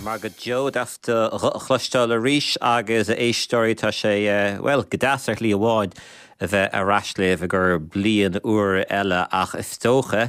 Mar go Joe after chlustal a ríis agus éistóirí tá sé well godasar lí amháin a bheith a raisléh a gur blian uair eile ach is tócha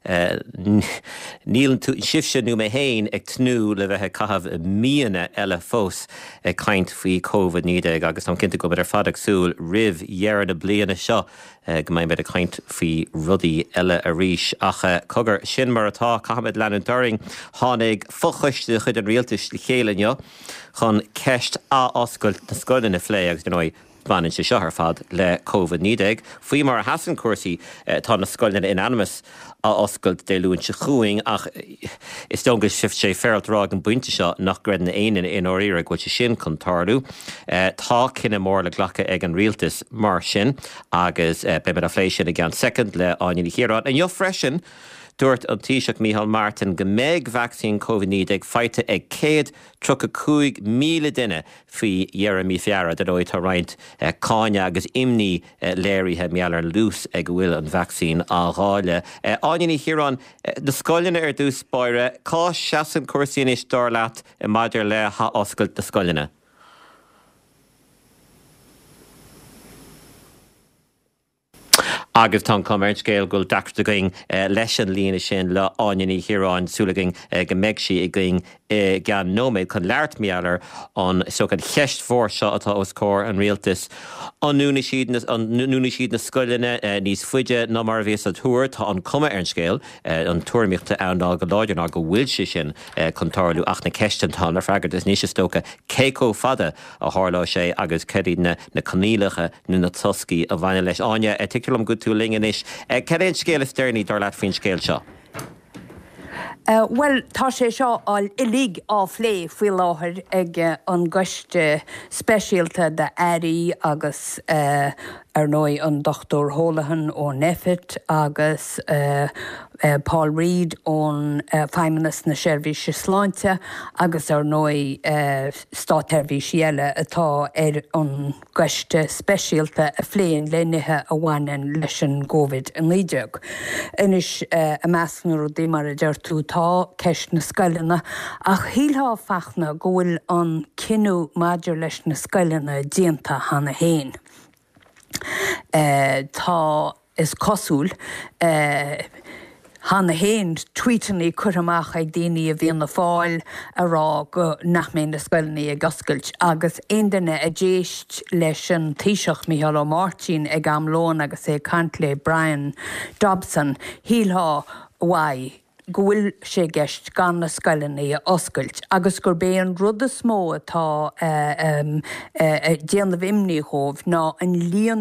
níl tú sibse nú mé héin ag tnú le bheithe caithfh míana eile fós ag caint faoi COVID-19 agus an cinnta go bit ar fad agsúil rih dhearad a bliana seo go mbeidh a caint faoi rudaí eile a ríis ach cogur sin mar atá caithfid leanúin doring tháinig fochuiste chud an rialtas le chéileanne chun ceist a oscailt na scoilin na phlé agus den banin sé seo ar fad le COVID-19. Faoi mar a hasan cuasaí tá na scoilin inanimus a oscailt déilúin se chuing ach is dongus sift sé feraltrág an buinte seo nach gredan éanaan in áíire go sin chun tarlú. Tá cinenne mór le ghlacha ag an rialtas mar sin agus be a phlééis sin a gan second le áine hirán. An jo freisin dúirt an Taoiseach Micheál Martin go méid vaccín COVID-19 feite ag 135 míle duine faoi dhearmí feara de óid tá roinnt cáine agus imní léirithe meallar lús ag bhfuil an vaccín á gháile. Áine hirán na scoiline ar dús spáire cá seasan cuasaí is dár leat i maidir le ha oscailt na scoiline. Agus tá commerce scéal goil dacrta going leis an líana sin le áine hirán súlaging go méid si i going gan nóméid chun leart meallar an so an cheist fór seo atá os cór an rialtas. An núna siad na scoiline níos fuide ná mar bhés a túair tá an cuma ar an scéal an tuairmíochta anná go láidir ná go bhfuil si sin chun tarlú ach na ceistantá ar freagart is níos tócha cécó fada a thárlá sé agus cead na canílacha nó na toscaí a bhaine leis áine ticulam go tú lingin is. Cead scéal is dearní dar leat faoin scéal seo? Well, tá sé seo áil ilig á phlé faoi láthair ag an gcuiste speisialta de airí agus ar nói an Dr. Holohan ó Neffit agus Paul Reid ón feiminas na seirbhíse sláinte agus ar nói státeirhís eile atá ar an gcuiste speisialta a phléin lénithe a bhhainean leis an COVID an líideag. Inis a meascnú dí mar a deir tú tá ceist na scoilina ach hílá fachna go bhfuil an cinú maidir leis na scoilina díanta hana héin. Tá is cosúil Hanna héin tweetaní churamach ag daoine a bhíon na fáil a rá go nachmén na scoilní a gascailt agus aondaine a déist leis an Taoiseach Micheál Martin ag amlón agus é cantlé Brian Dobson hílá bhaid go bhfuil sé gceist gan na scoilní a oscailt agus gur bé an rud a smó atá déanamh imní chomh ná an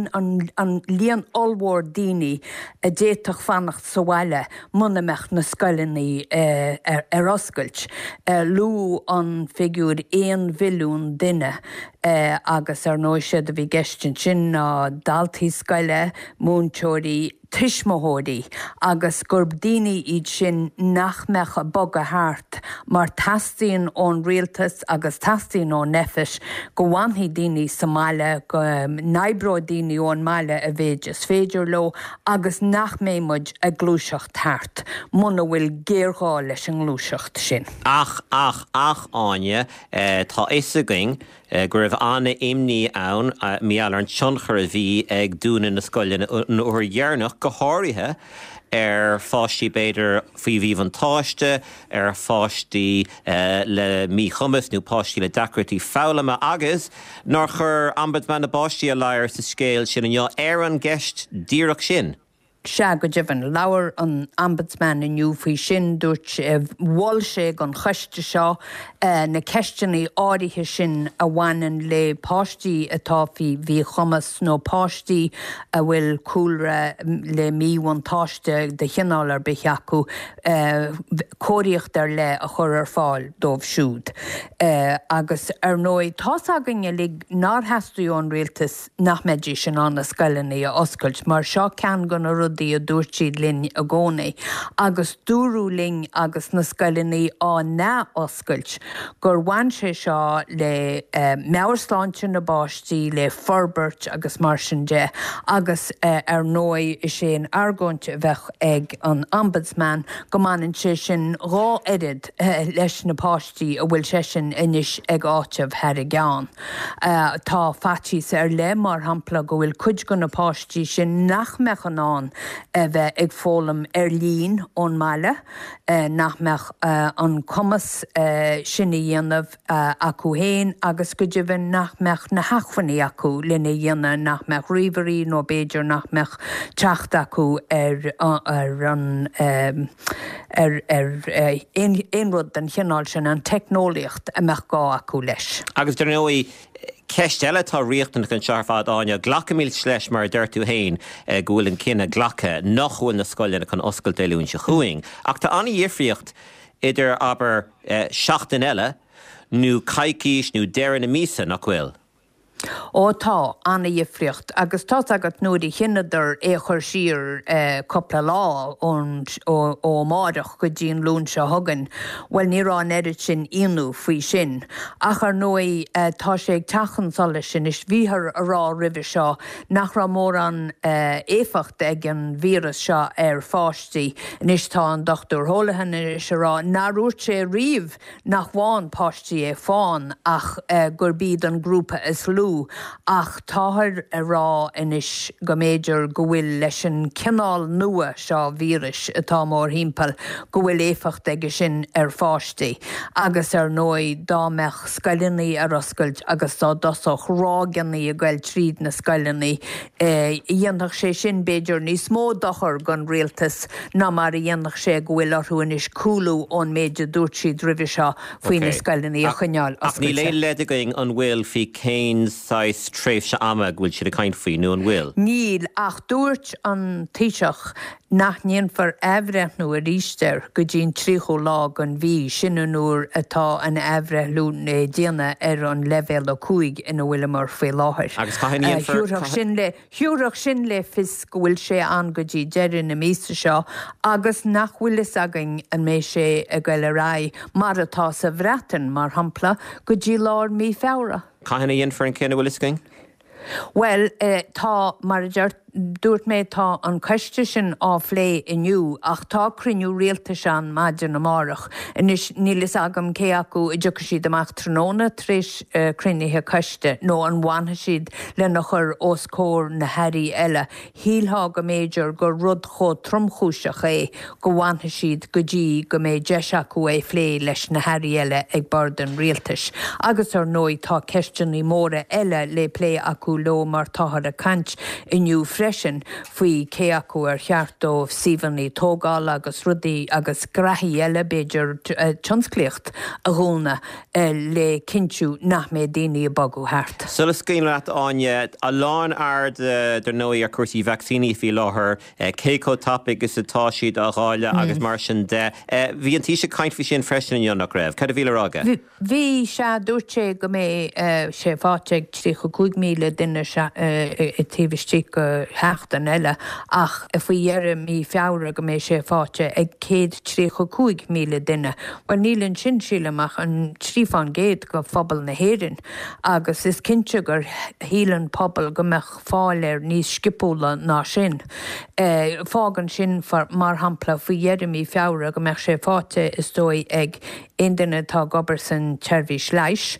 líon allmhór daoine a déiteach fannacht sa bhaile munameach na scoilní ar oscailt. Lú an figúr 1 mhilliún duine agus ar nó siad a bhí geistin sin ná daltaí scoile, múntóirí tuismóthóirí agus gur daoine iad sin nachmeach a bog a thart mar taistíonn ón rialtas agus taistíonn ón Neffit go bhaintí daoine sa mbaile go naibreá daoine ón mbaile a bhéid is féidir leo agus nachméimiid a glúiseacht thart muna bhfuil géará leis an glúiseacht sin. Ach áine tá is a going gur raibh anna imní ann meallar an tionchar a bhí ag dúna na scoilin an uair dhearnach go háirithe ar fáistí beidir faoi bhíh an táiste ar fáistí le mí chumas nó páistí le dacratí fálamma agus nar chur ombudsman na báistí a láir sa scéal sin ar an gceist díreach sin. Se go dibhann leabhar an ombudsman inniu faoi sin dúirt bhil sé an chuiste seo na ceisteannaí áirithe sin a bhhaineann le páistí atá bhí chumas nó páistí a bhfuil cúlra le míhain táiste de chinál ar beice acu cóiríocht ar le a chur ar fáil dómh siúd. Agus ar nói tá agan le nár heastalú an rialtas nach méidir sin an na scoilní a oscailt mar seo cean gan a rud rudaí a dúirtíad linn a gcónaí. Agus dúrú ling agus na scoileannaí á ná oscailt gur bhain sé seo le meabharsláinte na báistí le forbert agus mar sin de agus ar nói is sé an argóinte bheith ag an ombudsman go manan sé sin rá edid leis na páistí a bhfuil sé sin inis ag áiteh head a gceann. Tá fatís ar le mar hampla go bhfuil cuid go na páistí sin nach mechanán bheith ag fólam ar lín ón meile nach mech an commas sinna dhéanamh acu héin agus go dibhann nach mech na hachfannaí acu lena dhéanamh nach mech riomhairí nó béidir nach mech teacht acu ar an éonrud den chinál sin an technoliacht a meach gá acu leis. Agus der nói ceist eile tá riachtan chun searfád áine ghlacha míl sleis mar deirtú hain gúil an cinna ghlacha nachhuail na scoileanna chun oscail déilún se chuing. Ach tá anna dhéifriocht idir aber seachtain eile nó caicís nó deireadh na míosa nach bhfuil. Tá anna dhéifriocht agus tá agat nuair chinnadar é chuir siar coppla lá ó máireach go dtíon lún se thugan, well ní rá neirid sin inú faoi sin. Ach ar nói tá sé ag tachan sola sin is bhíthar a rá ribh seo nach rá mór an éfacht ag an vírus seo ar fáistí níos tá an dochtúr tholaithan is rá náúirt sé riamh nach bháin páistí é fáin ach gur bíad an grúpa is lú ach táthir a rá inis go méidir go bhfuil leis an cinál nua seo vírus atá mór hímpel go bhfuil éfacht aige sin ar fáistí agus ar nói dámech scoileannaí ar oscailt agus tá dosach rágannaí a ghail tríd na scoileannaí dhéanach sé sin béidir níos mó dochar gan rialtas ná mar dhéanach sé go bhfuil orthú inis coolú ón méidir dúirt siad ribh seo faoin na scoileannaí a chuineáil oscailte. Ach ní léon leidegaing an bhfuil fi céin sais tréimh se ama bhfuil siad a caint faoi nó an bhfuil. Níl ach dúirt an tíiseach nach níonfar ehreithnú a rísteir go dtíon tríú lá an bhí sinanúr atá an ehreithlú déana ar an levéil a chuig ina bhfuil mar fé láthir. Agus hiúrach sin le fis go bhfuil sé an go dtí deireadh na míosa seo agus nach bhfuil is agan an mé sé a gcuil a rá mar atá sa bhreatan mar hampla go dtí lár mí feabhra. Caithna dhéon for an cinna bhfuil iscing? Well, tá mar dúirt méid tá an coiste sin á phlé inniu ach tá cruinniú rialta sean maidir na márach. Inis nílas agam cé acu i dúcha siad amach tróna tríis cruinnithe coiste nó an bhainthe siad le nach chur os cór na hairí eile. Hílthá go méidir gur rud chó tromchúiseach é go bhainthe siad go dtí go méid deis acu é phlé leis na hairí eile ag bard an rialtais. Agus ar nói tá ceisteannaí móra eile le phlé acu lo mar táthar a cant inniu freisin faoi cé acu ar cheart ó síhaní tógáil agus rudaí agus graithí eile béidir tionsclíocht a gúna le cinú nach mé daoine a bagú thart. Sulas cín leat áine a lán ard der nói ar cuasaí vaccíní fi láthair céco topic is atá siad a gháile agus mar sin de. Bhí an tíise caint fi sin freisin in nach raibh. Cad a bhíle rága? Bhí se dúirte go mé sé fáteag 35 míle duine i tíbhtí go heachtan eile ach a faoi dhearm í feabhra go mé sé fáte ag 135 míle duine. Well nílann sin sílamach an trífán géad go phobal na héireann agus is cinse gur hílann pobl go meach fáil ar níos scipúla ná sin. Fágan sin mar hampla faoi dhearm í feabhra go meach sé fáte is dói ag ein duine tá gobar san Chervís leis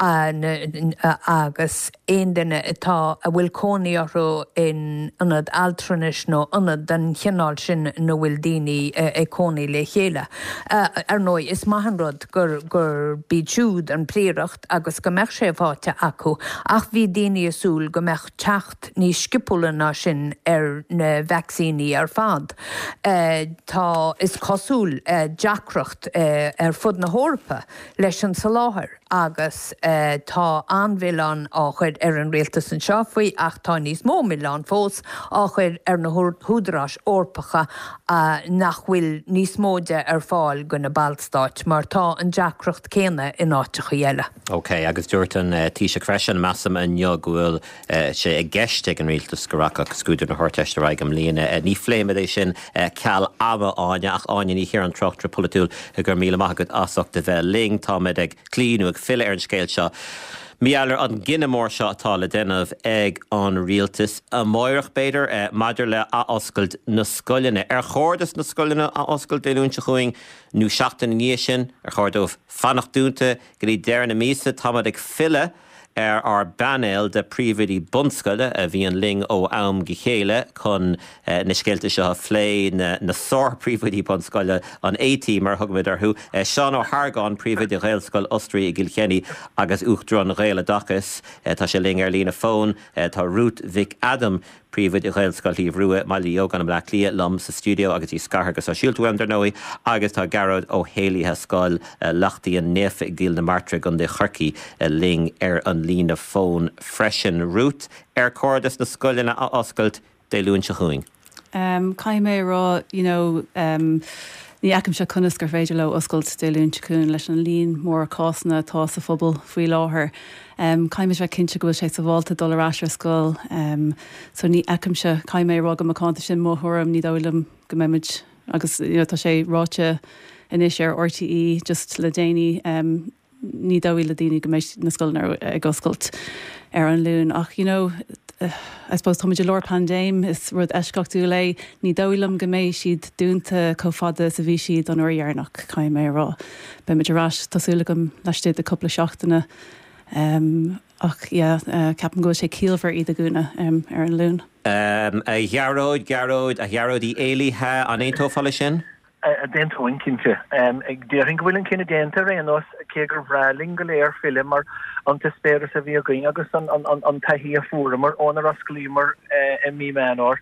agus ein duine atá a bhfuil cónaí orthu in anad altranis nó anad den chinál sin nó bhfuil daoine ag cónaí le chéile. Ar nói is maithanrod gur bíd an pléireacht agus go meach sé bháte acu ach bhí daoine asúil go meach teacht ní scipúla ná sin ar na vaccíní ar fad. Tá is cosúil deacracht ar fud na hórpa leis an sa láthair agus tá anmhilán á chuid an réaltas an seo faoi ach tá níos mó milán fós á chuid na húdarás orpacha nach bhfuil níos móide fáil go na Ballstáit mar tá an deacracht céine in áitecha dhéile. Ok, agus dúirt an Taoiseach freisin measam an bhfuil sé ag gceiste an réaltas goraach scúidir na hórteiste raig am líana ní fléime é sin ceall ama áine ach áine ní hir an trochtra polúil gur míle maigad asach de bheith ling táid ag clíú ag fill ar an scéil seo. Míallar an ginnamór seo atá le déanamh ag an rialtas a maireach beidir maidir le a oscailt na scoilne chóirdas na scoilne a oscailt déúnte chuing nó seachtain níos sin chóirdómh fannacht dúnta go dtí dearna mísa táid ag fille ar banéil de príomhidí bunscoile a bhí an ling ó am go chéile chun na scéalta seo phlé na sór príomhidí bunscoile an étí mar thugmid arthú. Seán ó Hargáin príomhidí réalscoil Ostraí i Gilchenny agus uachtarán réile dachas tá sé ling ar lína fón tá Ruth Vic Adam príomhid i réalscoil Líomh Rua mailí ógan am le clia lom sa stúdio agus í scarthagus á síoltú dar nóí agus tá Garrod ó Héalaithe scoil leachtaí an néfa ag díal na martra gon de chorcaí ling ar an lína fón freisin Ruth cóirdas na scoilna a oscailt déúin se chuing. Cai mé rá, ní acam se conas gur féidir le oscailt déúin seún leis an líon mór cásna tá sa phobal faoi láthair. Caiimiis bheith cinnte go bhfuil sé sa bháilta dulráisir scoil, so ní acam se cai mé rá go macánta sin móthúm ní dálam go méimiid agus tá sé ráte inis ar RTE just le déine ní dáhfuil le daoine go méid na scoilnar ag oscailt ar an lún ach I suppose thoidir leir pandéim is rud eisceachú lei ní dálam go méid siad dúnta cófada sa bhí siad an uirhearnach cai mé rá. Be meidir rás tásúla gom leistéad a coppla seachtainna ach ceapan go sé cíalhar iad a gúna ar an lún. A Garrod a Garrodí éalaithe an éon tófáile sin? A dentóin cinnte. Ag déirn go bhfuil an cinna déanta réanos cé gur bhrealing go léir film mar an tespéir sa bhí a gain agus an taihí a fúramar ónar a sclímar mí menor.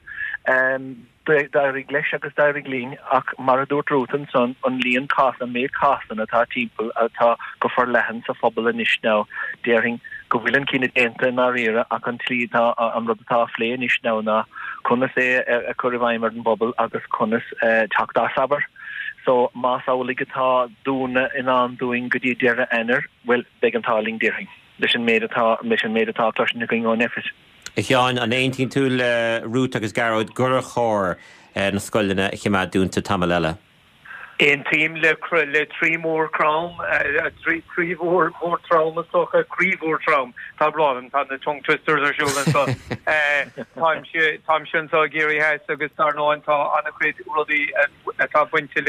Dairigh leis agus dairigh lín ach mar a dúirt rútan son an líon cásan mé cásan atá timppel atá go for lehan sa phobal a níos ná déirn go bhfuil an cinna déanta ná riire ach an tlítá an rudatá phlé níos ná ná chunas a chuirhhaimar an bobbal agus chunas teachtá sabar. So más álagatá dúna in an dúing go dtí deire enar bhfuil begantáling déirring. Leis an méadtá cloisina going ó nefis. Cheáin an 19 tú le Ruth agus Garrod gur a chóir na scoilna chiime dúnta tamile. Ein team le trí mór cram, trí mór trauma socha críomhór traum tá bladan tá na tongue twisters ar siúlan so táim sin sa géirí heis agus tar nóintá anna chuid rudí atá buinte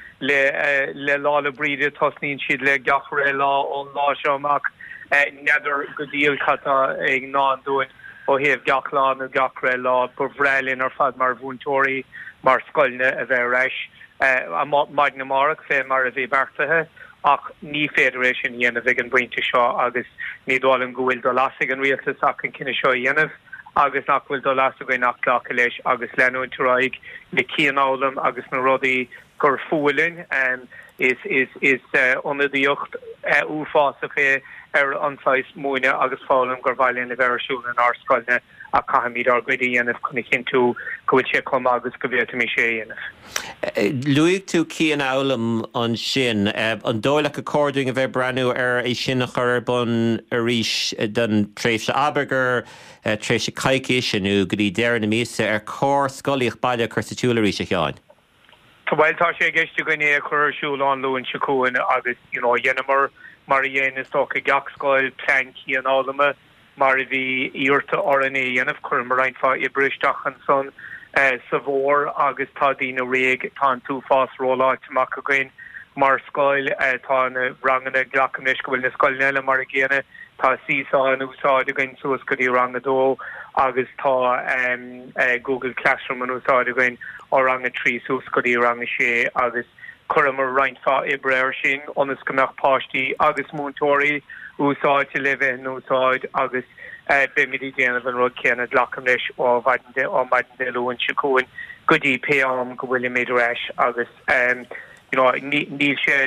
le lála bríide tosnín siad le gachar lá ón lá seomach neidir go díal chatta ag ná dúin ó héamh gachlán a gachar lá por bhrélinn ar fad mar bhúntóirí mar scoilne a bheith reis. Maid na marach fé mar a bhí bertathe ach ní féidiréis dhéanamh ag an buinte seo agus ní dálan go bhfuil do lasig an rialtas ach an cinenne seo dhéanamh agus nach bhfuil do lasig go nach lecha leis agus leanúin turáig le cíanálam agus na rudaí gur fuailinn is onadíocht úfása fé ar anáis múine agus fálam gur bhailinn le bhearsúil an árscoilne a caiimiid ar goidí dhéanamh chuna cinnú go bhfuil sé com agus go bhéta mí sé dhéanamh. Luigh tú cían álam an sin an dóileach a cording a bheith breanú ar é sin a chur bun a ríis den tréimh se abagur tréimh se caiici sinú go dtí deir na mísa ar cór scoíoch bailile chu sa túlarí se cheáin. Bhil tá sé gceiste go né chuirsúil an luúin secuin agus dhéanamar mar dhéana tócha gachscoil plan cían álama mar a bhí íorta orna dhéanamh chur mar reinfá i bristeach an son sa bhór agus tá dína réig tá tú fás róláiteach a gin mar scoil tá na rangana ghlacamnis go bhfuil na scoilnéile mar a ggéine tá síá an úsáid a gin suas go dtí rangadó agus tá Google Classroom an úsáid a gin ó ranga trí sús go dtí ranga sé agus chur mar reinfá i breir sin onas gombeach páistí agus múntóirí úsáid te le bheith úsáid agus bimidí déanamh an rud céanna lacham leis ó maidin de luúin secuin go dtí peam go bhfuil méid reis agus níl sé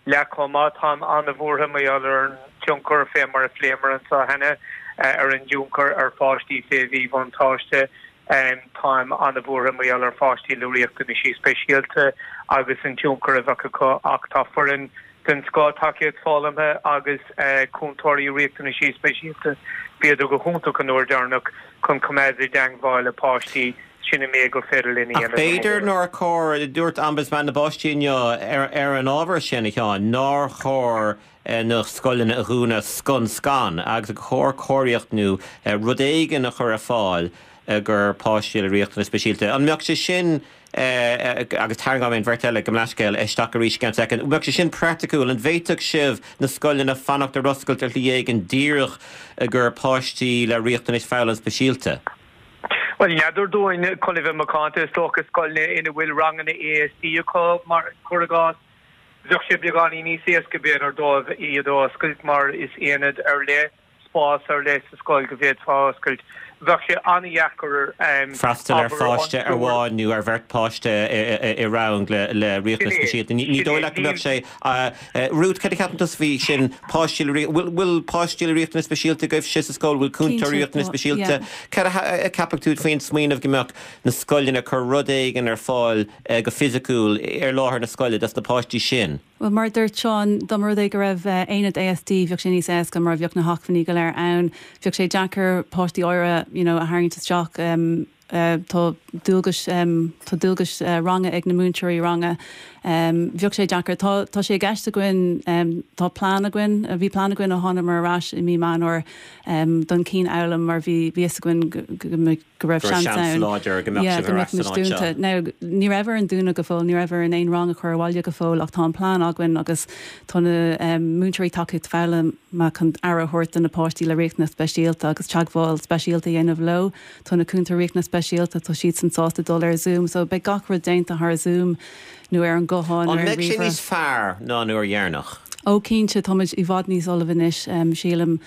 lecomá tá an bhórtha mé ar Junker fé mar a flémer an sa henne ar an Junker ar fátí fé hí vantáiste time an bhórtha mé ar fátí le riocht na sí speisialte agus an Junker a bhacha achta forin den sá takeíod fálamthe agus chuntóirí riocht na sí speisialte beidir go chunta an ordearnach chun cumméidir deanghhaile pátí sinna mé go féidirlíní. Beidir nóir cór dúirt ambasman na bostíineo ar an ábhar sinna teáin ná chóir nach scoilin a rúna scán agus a chóir cóiríocht nó rud éigen a chur a fáil gur páisiil a riocht na speisialte. An meach sé sin agus targam in vertelle go leisceil isteach a ríis gan second. Meach sé sin practicúil an bhéiteach sibh na scoilin a fannacht a roscailt ar liéig an díirech a gur páistí le riocht is fáil an speisialte. Well, neadur doin colibh macánta tóchas scoilne ina bhfuil rang na ASD có mar churagás bheoh sé beagání ní sé go béad ar dómh iad ó scoilt mar is éanad ar le spás ar le sa scoil go bhéad fáscoilt. Bheoh sé aníheachar freastal ar fáiste ar bháinú ar bheirt-páiste i rang le riocht na speisialte. Ní dóil le bheoh sé rút cad ceapantas bhí sin bhfuil páistíil riocht na speisialte goibh si a scóil bhfuil cúntar riocht na speisialte. Cad a capactúd faoin smaoinmh gombeach na scoilin a chur rud éigen ar fáil go fisiciúil ar láthair na scoile das na páistí sin. Well, mar dúirt Seán domar é go raibh éad ASD bheoh sin níos éasca mar bheoh na hachfaní go leir ann, bheoh sé Jackar páistí áire a haingtas teach tá dúlgas ranga ag na múnteirí ranga. Bheoh sé Jackar tá sé gceiste goin tá plán a goin a bhí plán a goin a hána mar ras i mí manor don cí elam mar bhí a goin go raibh seansáin stúnta. Now ní raibhar an dúna go fóil, ní raibhar an éon rang a chur bháile go fóil ach tá an plán a goin agus tána múnteirí takeíod feile má chun airthirt an na páistí le riocht na speisialta agus teagháil speisialta dhéanamh lo tána cúnta riocht na speisialta tá siad san sásta dul ar Zoom, so be gachra déint a Zoom nu ar an goháin. An meid sin níos fearr ná nuair dhearnach. Ó cínte táid i bhd níos olalanis sílam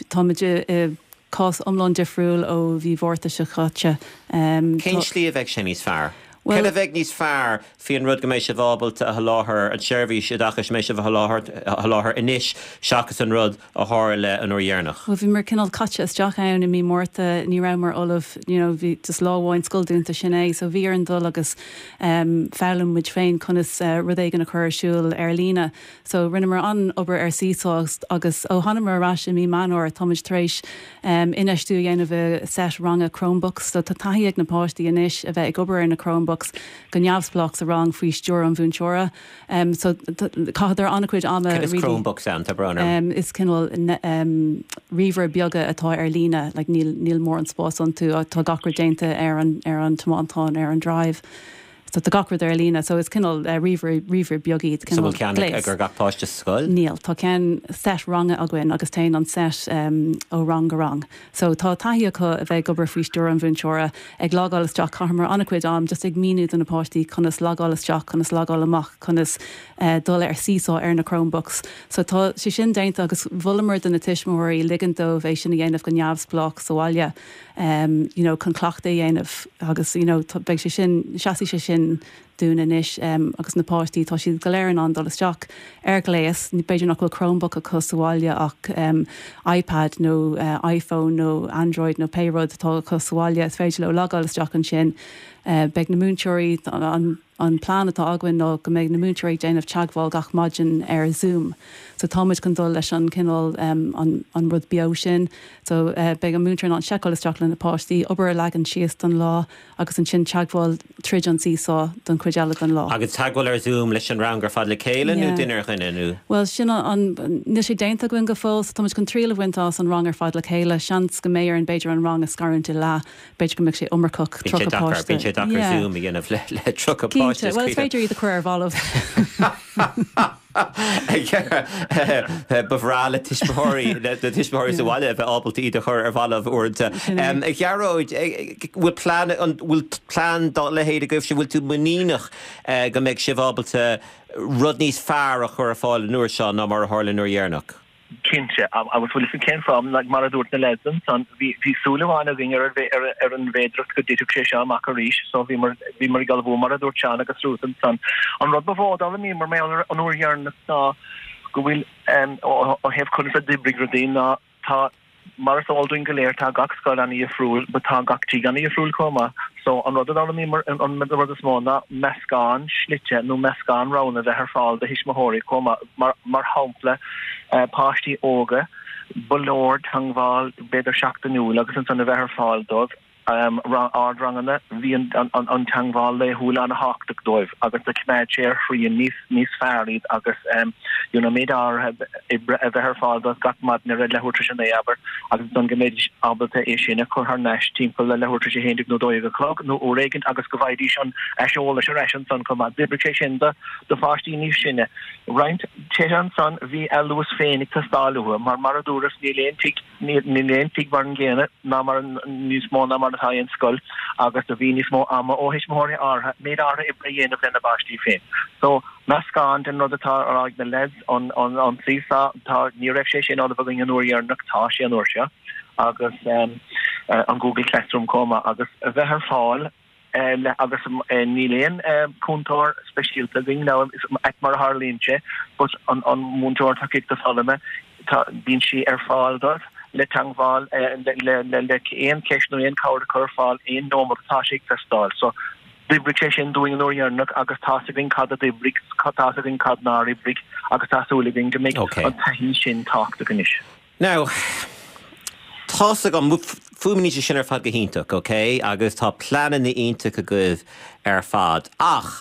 táid cás omlán difriúil ó bhí bhórta se chatte. Cén slí a bheith sin níos fearr? Cén a bheith níos fearr fi an rud go mééis se bhábalta a láthair an seirbhí sé dachas mééis se láthair inis seachas an rud a háir le an orhéarnach. Well, bhí mar cinál caite isteach ann i mí mórta ní ra mar olah bhí tus láháin scoilúnta sinné, so bhí ar an dul agus fearlam muid féin chunas rud éigen a chuirsúil ar lína. So rinne mar an obair ar síást agus ó hanna mar ras i mí manor Thomas Tréis inistú dhéanamh set ranga Chromebooks, so tá taí ag na páistí inis a bheith ag obair in na Chromebooks go neamhsblocks a rang faoi stúr an bhúnseora. So caidir annacuid ama Chromebooks an tá brana. Is cinál riomhar beaga atá ar lína, like níl mór an spás an tú tá gachar déanta ar an tomántán ar an drive. So tá gachar ar lína, so is cinál riomhar beagaí. So bhfuil ceann gur gachpáiste scoil? Níl, tá cean set ranga a gin agus tain an set ó rang go rang. So tá taí acu a bheith gobar faoi stúr an bhúnseora ag lágálasteach chamar annacuid am just ag míú an na páistí chunas lágálasteach chunas lágáil amach chunas dul ar sísá ar na Chromebooks. So tá sé sin déint agus bhulamar den na tiismóirí ligandó bhééis sin dhéanamh go neamhsblach soáile chun cleachta dhéanamh agus beag sé sin seaí sé sin dúna inis agus na páistí tá siad go léir an dolasteach ar gléas, ní beidir nach go Chromebook a cosúáile ach iPad nó iPhone nó Android nó Payrod tá cosúáile is féidir le lágálasteach an sin beag na múnteirí an plán atá aguain nó go méid na múnteirí déanamh teagháil gach maidin ar Zoom. So táid chun dul leis an cinál an rud beá sin, so beag an múnteirí an seálasteach le na páistí obair le an sios an lá agus an sin teagháil trid an sísá don chuideala an lá. Agus teagháil ar Zoom leis an rangar fad le céile nó duine chuine? Well, sin ní sé déanta goin go fós, táid chun tríle bhaintás an rangar fad le chéile, seans go méir an beidir an rang a scaranta lá, beidir go mic sé umarcach tro apáiste. Bín sé dachar Zoom i gginmh le tro apáiste. Well, it's féidir iad a chuir bhálah. Bhrála tiismóirí de tiismóirí sa bháile bheith ábaltaí a chur ar bhalah uirta. Gearóid bhfuil plán dá le héad a goibh se bhfuil tú muíach go méid sé bhábalta rud níos fearr a chur fáil nuair seán ná mar a hála nuair dhearnach. Kinche, I was willing to ken from like Maradurt na Lesson, son, vi Sullivan ging an vedrus go ditu Krisha Macarish, so vi mar galvo Maradurt Chana Gasrutan, son. On Rod Bavod, all me mar mail on or yarn na go will or have confa dibrig na ta Mars aldrin galer ta gak skal an ifrul, but ta gak tig an ifrul koma. So on Rod on me on the small na meskan schlitje no meskan round the her fall the hishmahori koma mar hample pasti oge bolord hangval better shakta nu lagus on the her fall dog rangana vi on tangval le hula an haktuk doiv agus the kmed chair free and nis farid agus you know made our her fall dog got mad ne red lehutrition aber agus don gemedi ablte ishine ko her nash team ko lehutrition hendik no doiv clock no oregent agus govaidishon ashol ration son koma debrication the fasti nishine right chehan son vi Lewis Phoenix stalu mar Maradurus nilentik barngene na mar nismo na mar High Skull, August of Venus Mo Ama or Hishmori are made our Ibrahim of the Bashti Fame. So Mascant and another tar are the leads on Sisa, tar near Refshin or the Vagin and Uriah Naktashi and Ursha, August on Google Classroom Coma, August Veher Fall. Agus Nilean Kuntor special thing now is Akmar Harlinche, but on Muntor Takik the Solomon, being she fall dot. Le tangval le ein keshno ein kaur kurfal ein normal tashik festal so debrication doing no year nuk agus tasing kad the bricks tasing kad nari brick agus tasuliving to make a tahishin talk to finish now tasig on fumini sinner fad gehintuk okay agus ta planin the intuk a good fad ach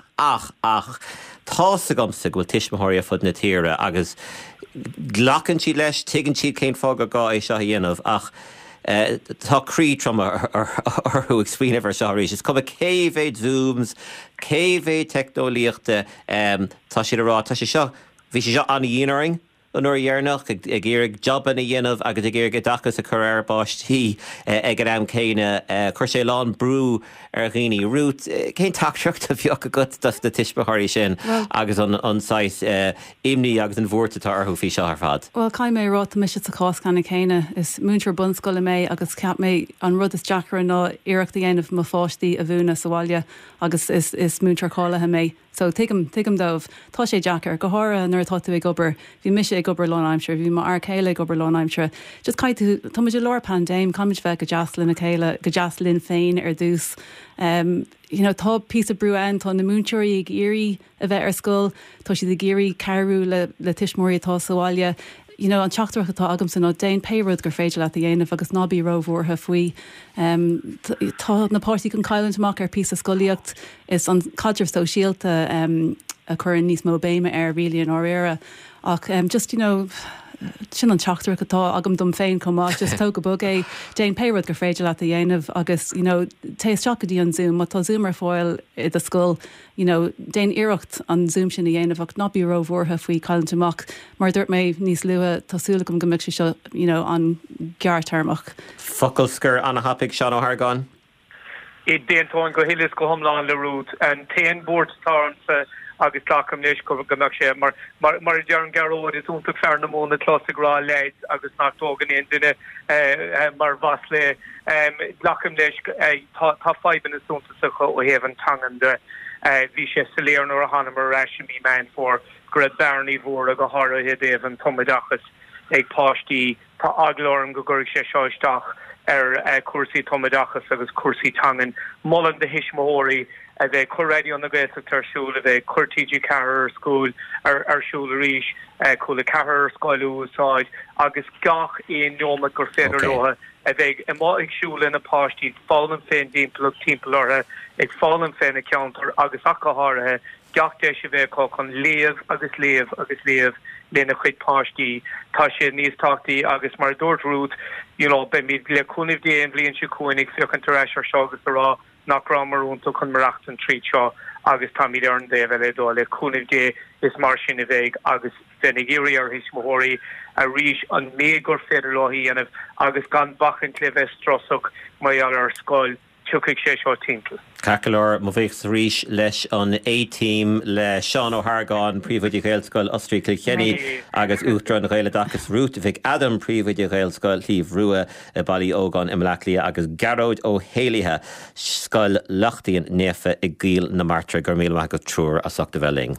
tasig sig will tishmahoria fud na tira agus Glachan si leis tigan siad céin fág a gá é seo dhéanamh ach tá crí trom arthú ag sfuoineh ar seo is cum a céhhéid zooms, céhhéid technolíochta tá siad ará tá sé seo bhí sé seo anna dhéanaring an nuair dhearnach ag ggéirigh joban a dhéanamh agus ag ggéirigh dachas a chur ar báistí ag an am céine chuir sé lán brú ar ghaoine rút cén tachtreacht a bheoh a gut das na tiisbethirí sin agus an sais imní agus an bhórtatá arthú fí seo ar fad. Well cai mé rá mis a cáscanna chéine is múntar bunscoil mé agus ceap mé an rud is Jackar ná iireachta dhéanamh má fáistí a bhúna sa bhaile agus is múntar cálathe mé. So take him dove. Tá sé Jackar go hára nuair atá tú ag obair bhí mis ag obair lán aimsir bhí mar chéile ag obair lán aimsir just caiitú tá muidir leir pandéim caiimiid bheith go jaslin a chéile go jaslin féin ar dús you know tá pí a brúin tá na múnteirí ag irí a bheith ar scoil tá si de géirí ceirú le tiismóí atá sáile you know, an teachtarach atá agam san déin péród gur féidir le dhéanamh agus nábí róhórtha faoi tá napáirtí chun caiileantamach ar pí a scoíocht is an cadreh so síalta a chur níos mó béime ar rilíon áréire ach just you know sin an teachtarach atá agam dom féin comá just tó go bug é déin péród gur féidir le dhéanamh agus you know tééis teachadí an Zoom má tá Zoom ar fáil i a scoil you know déin iirecht an Zoom sin a dhéanamh ach nábí róhórtha faoi caiileantamach mar dúirt mé níos lua tásúla gom go mbeidh sé seo you know an geartarmach. Focailsgur anna hapig Sean O'Hargan. I déantáin go hiilis go thomláin le rút an téan bórtátá agus lacham leis go gomach sé mar dearan garóid is únta fearna móna chlásará leid agus nachtógan éon duine mar bhas le lacham leis tá faiban is únta sa chu ó héamh an tangan de bhí sé sa léar nó a hanna mar raisií main for gur a bearnaí mhór a go hára héadéh an tomadachas ag páistí tá aglóm go gurig sé seisteach ar cuasaí tomadachas agus cuasaí tangan mollan de hismóirí a bheith choréí an na gréasa tarsúil a bheith chuirtíide cehar scúil ar siúil ríis chula cehar scoilú úsáid agus gach éon neomad gur féidir lotha a bheith má ag siúil in a páistí fálan féin timpelartha ag fálan féin a ceantar agus acháthairthe gach de sé bheith cá chun léamh agus léna chuid páistí tá sé níos táchtaí agus mar dúirt rút you know be míid le cúnimh déon bblion si cúinnig fiochan taréis ar seo agus ará nach ramarúnta chun marachtan trí seo agus tá míad ar an déhfuil le dó le cúnimh dé is mar sin a bheith agus denigéirí ar hismóirí a ríis an mégur féidir láhí anamh agus gan bachan cléh strosach mai ar scoil tucaigh sé seo timpeall. Cacalir mo bhíh ríis leis an A-team le Seán O'Hargáin príomhide Ghaelscoil Ostrí Kilkenny agus útran réile dachas rút bhíh Adam príomhide Ghaelscoil Llíomh Rua a Ballí Ógáin Imlachlia agus Garróid Ó Héalithe Scoil Lochtaíon Néfa i gcíl na Martra gur míle agus trúr a Sachta Bheling.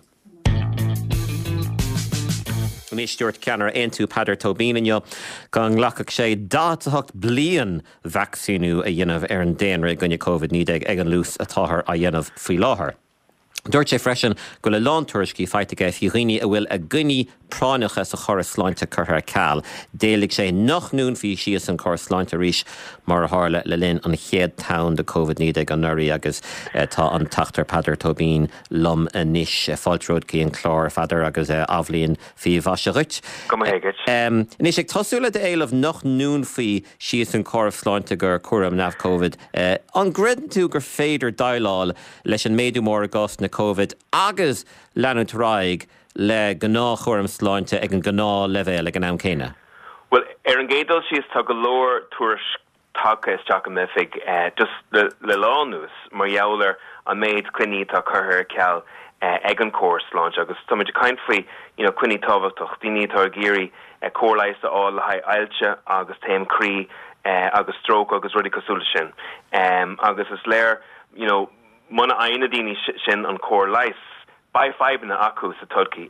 Ní Stuart Ceannar Aontu Peadar Tóibínineo gan lachach sé 28 bliain vaccínú a dhéanamh ar an déanra gonne COVID-19 ag an lús atáthar a dhéanamh faoi láthair. Dúirt sé freisin go le lántuairiscí feitiige fighine a bhfuil a gcuine práinecha sa choras sláinte curtha ceall. Déalaigh sé nach nún fhí sios an choras sláinte ríis mar a tharla le linn an chéad town de COVID-19 an nuirí agus tá an taachtar Peadar Tóibín lom a níis fáiltróid cí an chlár fadar agus aflíonn fí bhaisight. Níos ag tosúla de éilemh nach nún fhí sios an choras sláinte gur cuaram nabh COVID. An grid tú gur féidir daileáil leis an méadú mór agas na COVID agus leanúint ráig le gná chóram sláinte ag an gná levéil ag an am céine. Well, an gédal sios tá go leor tuairis take is teach mifig just le lánús mar jouler an méid cluiní tá curtha ceall ag an córas sláinte agus tá muid caint faoi cluiní tábhachtach daoine tá géirí cóirléis á le haid ailte agus téim crí agus stroke agus rudí cosúla sin agus is léir muna aine daoine sin an cóirléis by 5 na acu sa tudki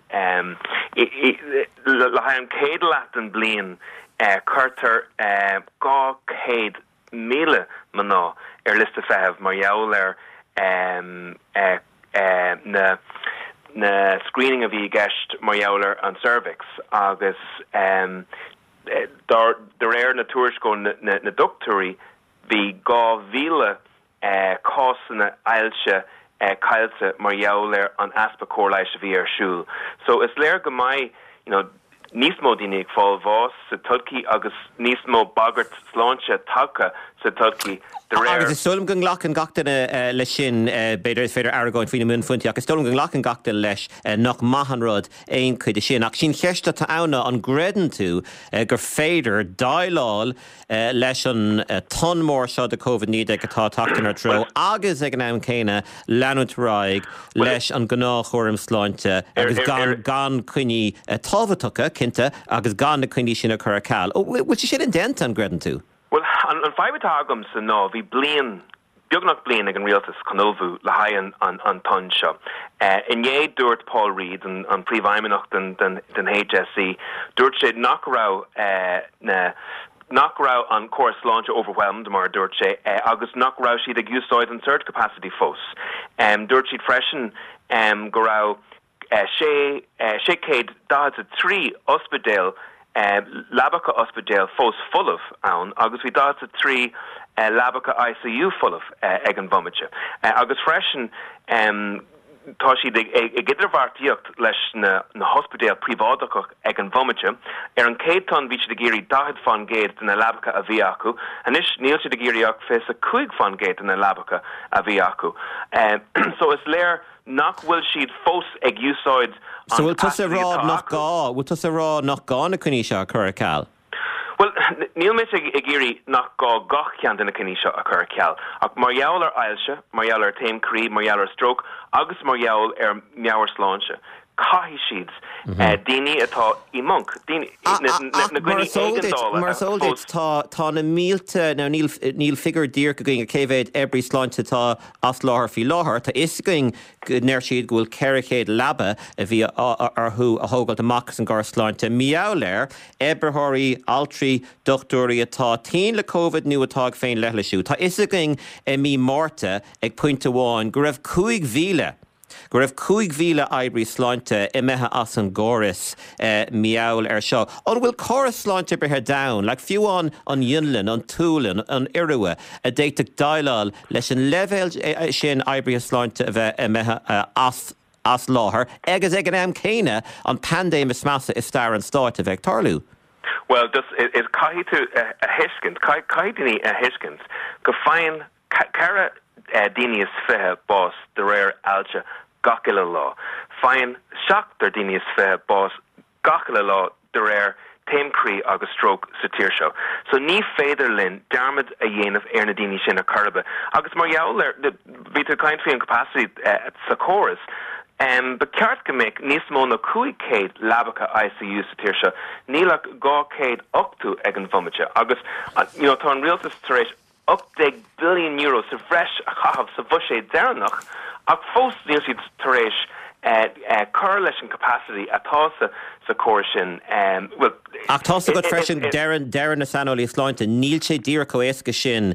le ha an céad leat an blian curtar gá céad míle maná liste fehef mar jouler na screening a bhí gist mar jouler an cervix agus der na tuairiscó na doctorí bhí gá bhíle cásanna ailse caiilte mar jouler an aspa cóirléis a bhí ar siúl. So is léir go mai, níos mó daoine ag fáil bhás sa tudki agus níos mó bagart sláinte tacha sa tudki. Agus is stolam gon lach an gachtainna le sin beidir féidir Aragóin faoine mun funti agus stolam gon lach an gachtain leis nach maithanrod éon chuide sin ach sin cheiste tá anna an gredan tú gur féidir daileáil leis an ton mór seo de COVID-19 atá tachtain ar tro agus ag an am céine leanúint ráig leis an gná chóram sláinte agus gan cuine tábhatacha cinnte agus gan na cuine sin a chur a ceall. Bhfuil sin an dent an gredan tú? Well, an fáibhte agam sa ná, bhí blian, beagnach blian ag an rialtas conolbhú le haigh an ton seo. Inné dúirt Paul Reid an príomhaimeach den HSE, dúirt sé nach rá an choras sláinte overwhelmed mar dúirt sé, agus nach rá siad ag úsáid an surge capacity fós. Dúirt siad freisin go rá sé céad 3 ospedéal Labacha Hospital fós fullh ann, agus bhí dáta 3 Labacha ICU fullh ag an bhumaite. Agus freisin tá siad ag idirhhartíocht leis na hospital prívádacha ag an bhumaite, an céad ton bhí siad a géirí 10 fan géad na Labacha a bhí acu, anis níl siad a géiríocht fés a 5 fan géad na Labacha a bhí acu. So is léir nach bhfuil siad fós ag úsáid. So bhfuil tusa rá nach gá na cuní seo a chur a ceall? Well, níl mis ag géirí nach gach cean na cuní seo a chur a ceall. Ach mar jaall ar ailse, mar jaall ar téim crí, mar jaall ar stroke, agus mar jaall ar meabhar sláinte. Caithí siad daoine atá í monk. Mar soldait tá na mílte níl figur dír go going a céhéid ebrí sláinte tá as láthair fí láthair, tá is going neir siad go bhfuil ceiricéad labba a bhí arthú a thógáil amachchas an gar sláinte. Meabhléir, ebrthirí, altrií, dochtúirí atá taon le COVID nu atá féin leithleisiú. Tá is going mí márta ag puinte bháin go raibh 5,000 go raibh 5,000 eibrí sláinte I methe as an góras meabhail ar seo. An bhfuil choras sláinte bethe down, le fiúán an dionlainn, an túlainn, an iruha a déiteach daileáil leis an levéil sin eibrí sláinte a bheith methe as láthair, agus ag an am céine an pandéim massa is stair an stáit a bheith tarlú. Well, dus is caiithú a hiiscint, caiithní a hiiscint, go fáin cara daoine is fithe bás de réir ailte gacile lá. Fáin seachtar daoine is fithe bás gacile lá de réir Tamecree agus stroke sa tír seo. So ní féidir linn dermid a dhéanamh ar na daoine sin a Curbe. Agus mar jaall bhí kaint fao an capacity sa chorus. But ceart go mbeadh níos mó na 500 labhacha ICU sa tír seo, nílach 200 up to ag an bhumaite. Agus tá an rialtas tar éis €8 billion sa bhreis a chahabh sa bhuise dearnach, ach fós níl siad tar éis correlation capacity atá sa cóir sin. Ach tá sa go freisin dearan na sanolí sláinte, níl sé dír coéasca sin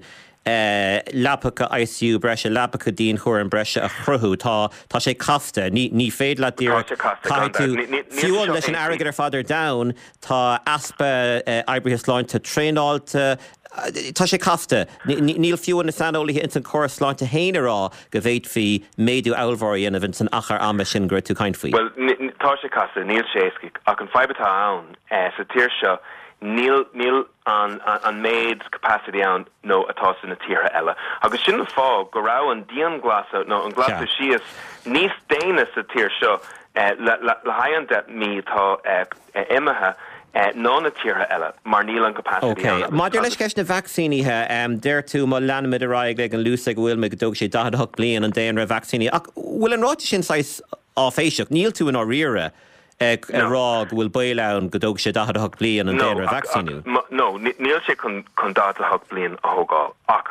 lapacha ICU breise lapacha dín chóir an breise a chruthú tá sé casta ní féad le dír caiú fiúil leis an agad ar fadidir down tá aspa eibrithe sláinte tréáilte tá sé casta níl fiúin na sanolaithe in an choras sláinte héanará go bhhéad fí méadú eilmhór a bhain san achar ama sin gur tú caint faoi. Well, tá sé casta níl séascaigh ach an faibatá ann sa tír seo Níl an maid capacity an no atá in na tíre eile. Agus sin fá go rá an díon glasa no an glasa sias níos déine sa tír seo le haian de mí tá imethe ná na tíre eile mar níl an capacity. Má dúir leis ceis na vaccínithe déir tú má leanimid a raig le an lúsa go bhfuil me go dog sé 10 bliain an déanra vaccíní. Ach bhfuil an ráte sin sais á féiseach níl tú an á riire rág bhfuil bailán go dóg sé 10 bliain an déanra vaccíniu. No, níl sé chun 10 bliain a thógáil. Ach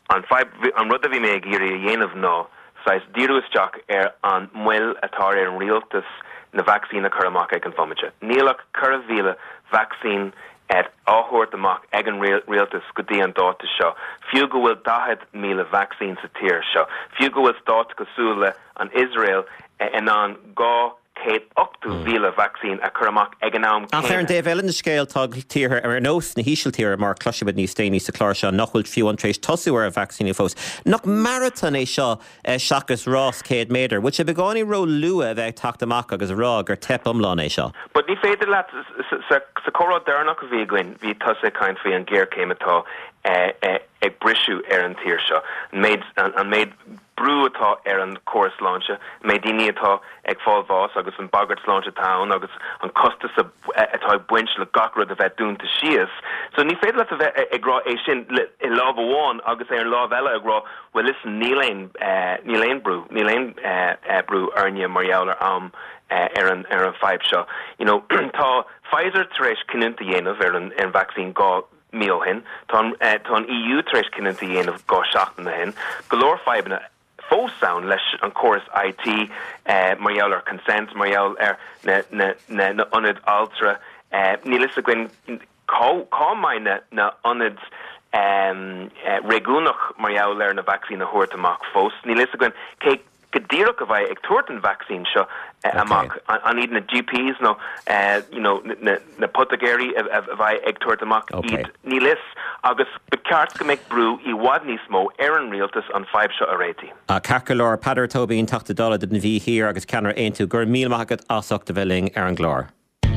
an rud a bhí mé géirí a dhéanamh ná, sais díúisteach ar an muil atá ar an rialtas na vaccín a chur amach ag an bhumaite. Nílach chur a bhíle vaccín áthúirt amach ag an rialtas go dtí an dáta seo. Fiú go bhfuil 10,000 vaccín sa tír seo. Fiú go bhfuil stáit go súla an Israel in an Kate up to vila vaccine a Kuramak Eganam. After an Dave Ellen scale tog tír ar nós na híisiil tír mar clusibid níos déine sa chláir seo nachhfuil fiú an trééis tosú ar a vaccíní fós. Nach marathon é seo seachas rás céad méidir, which a begáí ro lua bheith taachtamach agus rá gur tep umlán é seo. But ní féidir leat sa chorá dearnach a bhí gin bhí tosa caint faoi an géir céimetá ag brisú ar an tír seo. An méid brú atá ar an choras láinte, mé daoine atá ag fáil bhás agus an bagart láinte town agus an costas atá buint le gacrad a bheith dúnta sias. So ní féidir leat a bheith ag rá é sin i láh amháin agus é an láh eile ag rá well listen níléon brú arne marjouler am ar an 5 seo. Tá Pfizer treéis cinnta dhéanamh ar an vaccine gá míl hin, tá EU treéis cinnta dhéanamh gá seachtainna hin, golóir fibena fós sound leis an chorus IT marjouler consent marjoul na onid altra ní lis a gin cá maine na onid regúnach marjouler na vaccine na huirt amach fós ní lis a gin cé godíach a bheith ag tuairt an vaccine seo amach an iad na GPs no na potagéirí a bheith ag tuairt amach iad ní lis agus beceart go méid brú I bhhad níos mó ar an rialtas an 5 seo a réití. Carcolóir Padar Tóbín tachta dala den bhí hir agus ceanar aontu gur míl maigad asachta bheling ar an glár.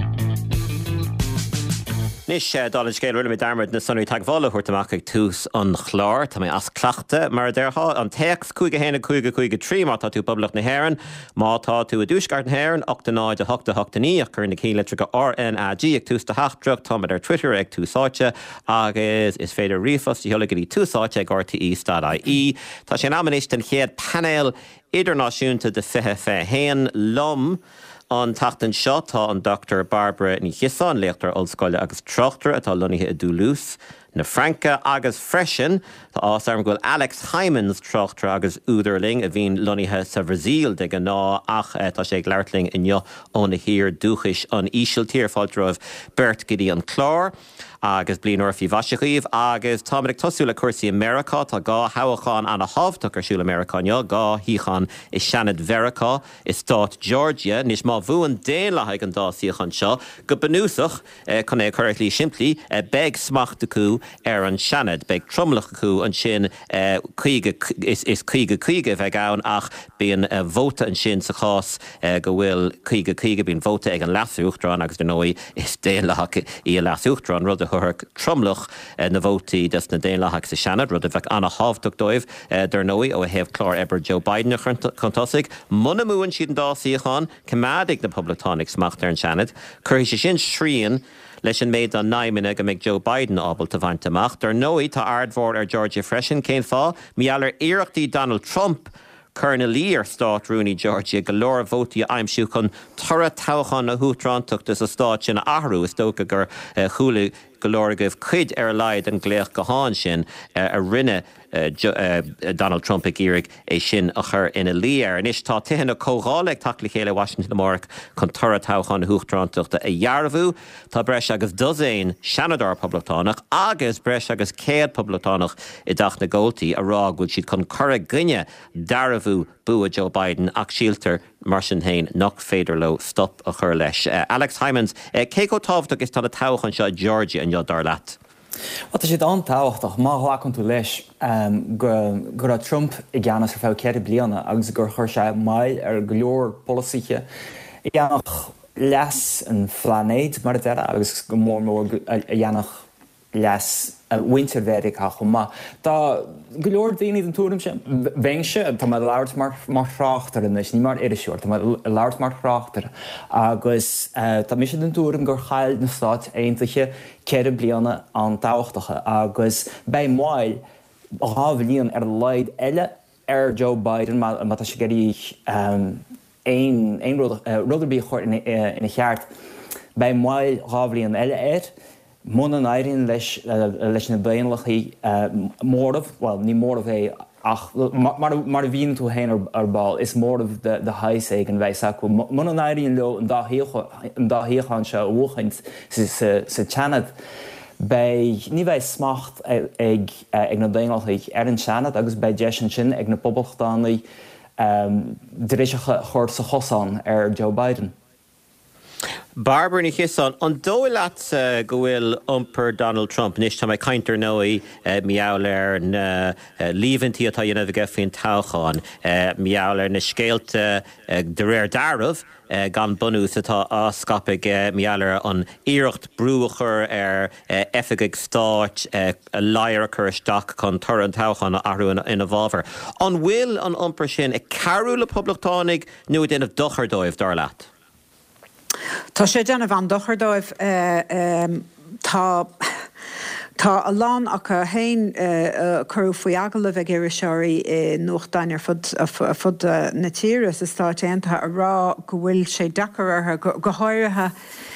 Nis dálan scéil ruile mé darmad na sunnaí taghála chuirt amach ag tús an chlár, tá mé as cleachta mar deirtha an text chuige héna chuige trí má tá tú poblach na hhéireann, má tá tú a dúsgart na hhéireann 89 8 ach chur na cíle go RNAG ag tús de heachtrach tá ar Twitter ag túsáite agus is féidir rifos I thulaí túsáite ag RTE.ie. Tá sé amnéis den chéad panel idirnáisiúnta de fithe héan lom an tachtan seo tá an Dr. Barbara ní Chisan léachtar ollscoile agus trochtar atá lonithe a dúlús na Franca agus freisin tá ásarm goil Alex Hymans trochtar agus údarling a bhín lonithe sa Brazil de gan ná ach tá sé leirtling inneo ón na hir dúchais an ísiil tír fáiltróh Bert Giddy an chlár agus blian orfií bhaisichaíomh agus táminic tosúla cuasaí America tá gá haachán anna habhta arsúla Americaneo gá híchan is Shannon Verica is Stát Georgia níos má bhuain déanlathe an dásaíochan seo go banúsach chun é chuirlí siimplí beg smacht acu ar an Shannon beg tromlach acu an sin is chuige bheith ann ach bíon bhóta an sin sa chás go bhfuil chuige bíon bhóta ag an lasúchtrán agus den nóí is déanlathe I a lasúchtrán rud chuthach tromlach na bhótaí des na déanlathaach sa Shannon rud a bheith anna habhach dóibh der nóí ó a hebh chlár eber Joe Biden chuntosig muna múin siad an dásaíochan cummádig na poblatánic smacht ar an Shannon chuir sé sin srían leis an méid an 9 go méid Joe Biden ábal a bhaint amach. Dar nóí tá ardmhór Georgia freisin cén fá, miallar iarachtaí Donald Trump Curna líar stát Rooney Georgia go leor vótaí aimsiú chun tora táchan na hútrántaachtas a stát sin ahrú is tóca gur chúla go leor agah cuid leid an gléach go háin sin a rinne Donald Trump ag iarraigh é sin a chur ina líar. An is tá tuithe na cógálaigh tacla chéile Washington Amárach chun tora táchan na hútrántaachta a dhearbhú, tá breis agus dosain seanadár poblachtánaach agus breis agus céad poblachtánaach i dach na ggóiltaí a rá gúil siad chun cura gunne darbhú bua Joe Biden ach síaltar mar sin hain nach féidir le stop a chur leis. Alex Hymans, cé go tábhacht agus tá na táchan seo Georgia an dar leat. Wat is het aantáhachtach má háchan tú leis gur Trump I gceannas ar fáil ceithre bliana agus gur chuir sé maith ar go leor políocha I gceannach leas an phlánéid mar deire agus go mór a dhéanach leas wintervédig ha chumma. Tá go leor daoine an túrim sin bhéingse tá mar labhart mar chráachtar in is ní mar irisisiúir, tá mar labhart mar chráachtar agus tá mis an túrim gur chail na Stát Aontaithe ceithre bliana an tábhachtacha agus bei máil rábhlíonn ar leid eile ar Joe Biden má tá sé geirí ein ruderbí chuir ina cheart bei máil rábhlíonn eile Mona Nairin leis na béanlachaí mórmh, well, ní mórmh é ach mar a bhíonn tú hain ar ball is mórmh de hais ag an bheith acu. Mona Nairin leo an dá-híochan se bhuachaint sa teanad ní bheith smacht ag na béanlachaí ar an teanad agus bei deis sin ag na poblachtánaí dréisecha chuir sa chosán ar Joe Biden. Barbara ní chisan, an dóileat go bhfuil iompar Donald Trump níos tá mbeidh caintear nóí meabhair na líomhantí atá dhéanamh go faoin tácháin, meabhair na scéalte de réir darbh gan bunús atá scapaigh meabhair an iirecht brúachar ar effigeigh stáit a láir chur isteach chun tar an tácháin ahrú ina bhábhar. An bhfuil an iompar sin ag carú le poblachtánaigh nó déanamh dochar dóibh dar leat? Tá sé déanamh an dochardóibh tá a lán ach a hain curú faoi agalah ag iriseirí nuacht dainir fud na tíre sa Stáit Aontaithe a rá go bhfuil sé deacair go háirithe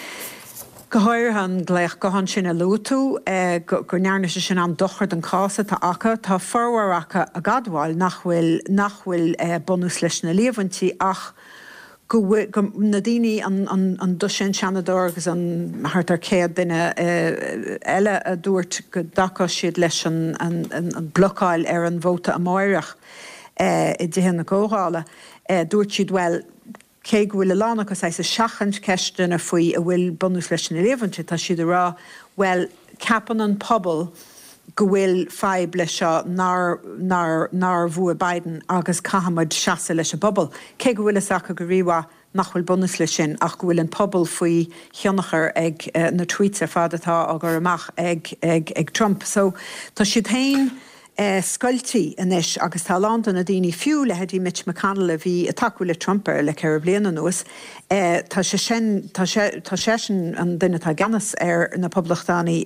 an gléach gohan sin a lútú gur nearne se sin an dochard an cása tá acha tá forhar acha a gadháil nach bhfuil bonús leis na líomhantí ach na daoine an dusin seanadóir agus an hartar céad duine eile a dúirt go dacha siad leis an blocáil ar an bhóta amárach I dtithe na cógála. Dúirt siad well cé go bhfuil a lán agus é sa seachant ceistena faoi a bhfuil bonús leis na léimhante tá siad a rá well ceapan an pobl go bhfuil feib leis seo nar bhua Biden agus cahamad seasa leis a bobbal. Cé go bhfuil acha go riomha nach bhfuil bonus lei sin ach go bhfuil an pobl faoi cheannachar ag na tweets ar fad atá a gur amach ag Trump. So tá siad hain scoiltí inis agus tá lánta na daoine fiú le headí Mitch McConnell a bhí atacú le Trumpar le ceir bliana nuas. Tá sé sin an duine tá ganas ar na poblachtánaí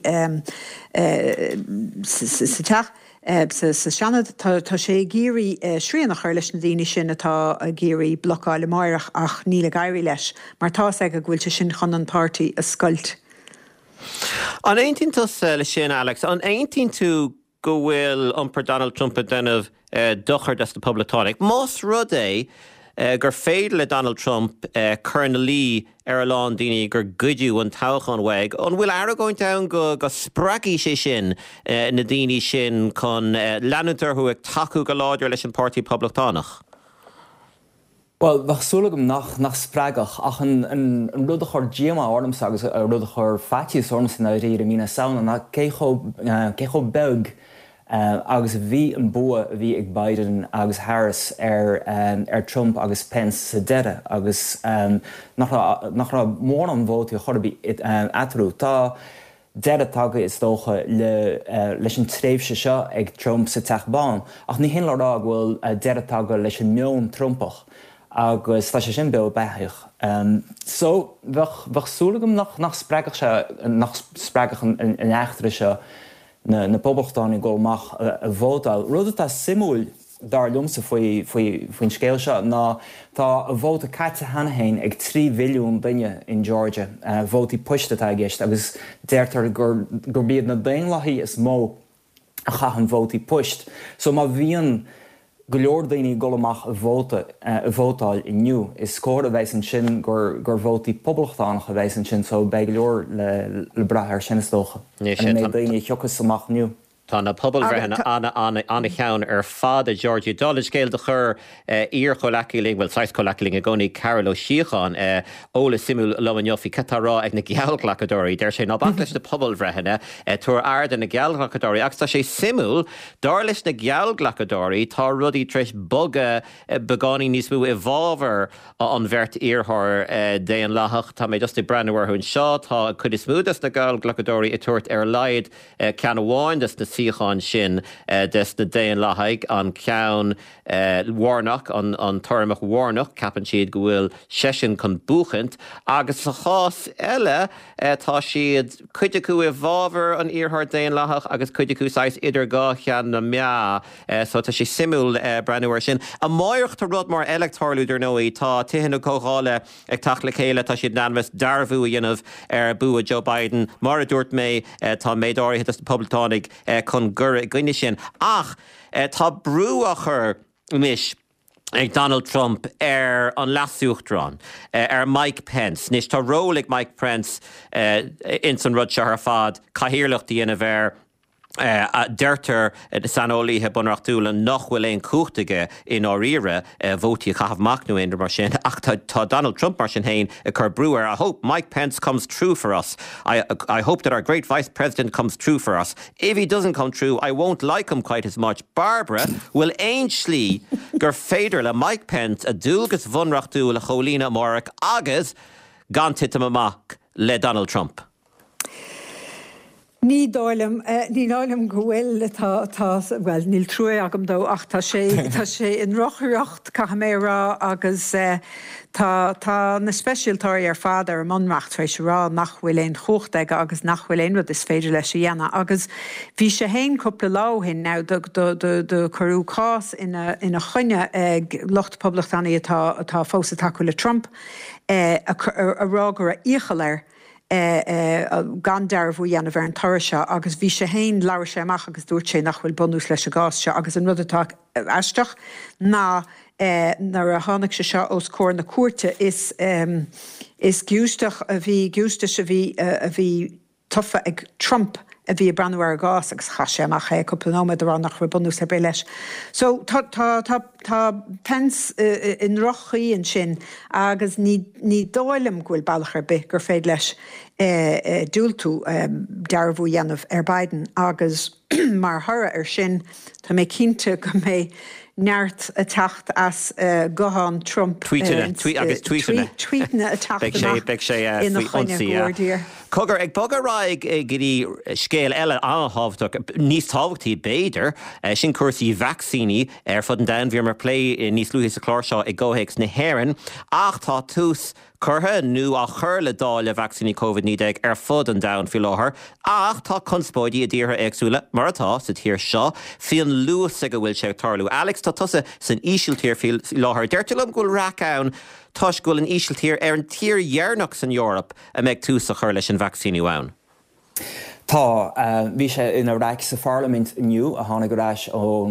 sa teach. Sa seanad tá sé géirí sríanach ar leis na daoine sin atá a géirí blocáil amárach ach níle gairí leis, mar tá ag a bhfuil sin chun an pártaí a scoilt. An 18tas le sin, Alex, an 18 tú go bhfuil iompar Donald Trump a denmh dochar des na poblachtánaigh. Más rud gur féidir le Donald Trump curna lí ar a lán daoine gur gcuidú an táchan weig, an bhfuil aragóin ann go spragí sé sin na daoine sin chun leanútar chu ag taú go láidir leis an pártaí poblachtánaach? Well, bheithsúlagam nach spragach ach an rud a chuir díama ormsa agus a rud a chuir fatíos ormsa na réir a mína saona na cé cho beg agus bhí an bua bhí ag Biden agus Harris ar Trump agus Pence sa deire agus nach ra mór an bhótaí chorbí atarú. Tá deire taga is dócha leis an tréimhse seo ag Trump sa teachbán ach ní hin le rá bhfuil deire taga leis an meon Trumpach agus tá sé sin be beich. So bheith súlagam nach spregach an eachtar se na poblachtáin ggóach a bhótáil. Rud tá simúil dar lumsa faoin scéil seo ná tá a bhót a caite hanahéin ag 3 milliún duine in Georgia bhótaí puistetá gist, agus déirtar gur bíad na daonlaí is mó a chahan bhótaí puist. So má bhíon go leor daoine golamach a bhótáil inniu is scóir a bheits an sin gur bhótaí poblachtánacha a bheits an sin so be leor le brathir sinnastócha. Mé daoine teochas amach nniu. Tá na pobl bhreithe anna cheann fad a Georgia Dulles scéal de chur ír cholaciling, well 6 cholaciling a gcónaí Carol O'Sheachan óla simú lomaniofi catarrá ag na gealglacadóirí, der sé ná bach leis na pobl bhreithe tuair aird na gealglacadóirí, agus tá sé simú dar leis na gealglacadóirí tá rudaí treis boga begáí níos mú i bhábhar an bheirt íorthir déan láthach, tá mé just i brennhar hunn seo, tá chud is smúdas na gealglacadóirí i tuairt ar laid cean amháin des na síchan sin des na déan láthaig an ceann Warnock an tormach Warnock capan siad go bhfuil sesin chun buchant agus sa chás eile tá siad chuide acu i bhábhar an íorthir déan láthach agus chuide acu 6 idir gá chean na meá so tá sé simúil brennhar sin. A máirecht tá rud mar electorlúidir nóí tá tuhann cóáile ag tachla chéile tá siad nanmas darbhú a dhéanamh ar bua Joe Biden mar a dúirt mé tá méidáirithe na pobltánig chun gcuine sin. Ach, tá brú a chur mis ag Donald Trump ar an lasúchtrán, ar Mike Pence. Nis tá rólig Mike Pence in san rud se ar fad caithíirlecht dhéanamh ar deirtar san ólíthe bunreachtúla nach bhfuil éon cúchtaige in áíre bhótaí chahabhach nó idir mar sin, ach tá Donald Trump mar sin hain a chur breúir. I hope Mike Pence comes true for us. I hope that our great vice president comes true for us. If he doesn't come true, I won't like him quite as much. Barbara will ainslí gur féidir le Mike Pence a dúlgus bunreachtú le cholína mórach agus gan titim amach le Donald Trump. Ní dáilem gohfuil well níl trúi agam dó ach tá sé in rochreacht cahamérá agus tá na speisialtáirí ar fad ar manmacht éis rá nach bhfuil éon chochtaige agus nach bhfuil éon rud is féidir leis dhéana agus bhí sé héin cúpla láhin ná do choú cás ina chuine ag locht poblachtaí atá fósa takeú le Trump a rágur a íchalir gan dearbhú dhéanamh ar an toire seo agus bhí sé héin leabhar sé amach agus dúirt sé nach bhfuil bunús leis a gás seo agus an rud atá eisteach ná nar a tháinig sé seo os cóir na cuairte is giúisteach a bhí tufa ag Trump a bhí brandhar a gás agus cha sé amach é cúplanóid ará nach bhfuil bunús ar bé leis. So tá Pence in rochaí an sin agus ní dáilem ghfuil bailach ar bith gur féad leis dúiltú dearbhú dhéanamh ar Biden agus mar thora ar sin tá mé cinnte go mé neart a tacht as gohan Trump tweetna a tacht ina chuine gúirdír. Cogur ag bog aráig gurí scéal eile anhabhtach níos táhachttaí béidir sin cuasaí vaccíní ar fud an dain bhíar mar play níos luúhí sa chlár seo ag ggóhéics na hÉireann ach tá tús curtha nó a chur le dáil le vaccíní COVID-19 ar fud an dain fi láthair ach tá conspóidí a dtíortha agsúla mar atá sa tír seo fion luas a go bhfuil sé tarlú. Alex tá tusa san ísiltír fi láthair deirtilm ghfuil racán Tosh gúil an ísiltír ar an tír dhearnach san Eorop a meid tús a chur leis an vaccíní bhain. Tá bhí sé ina reic sa Parliament inniu a tháinig go ráis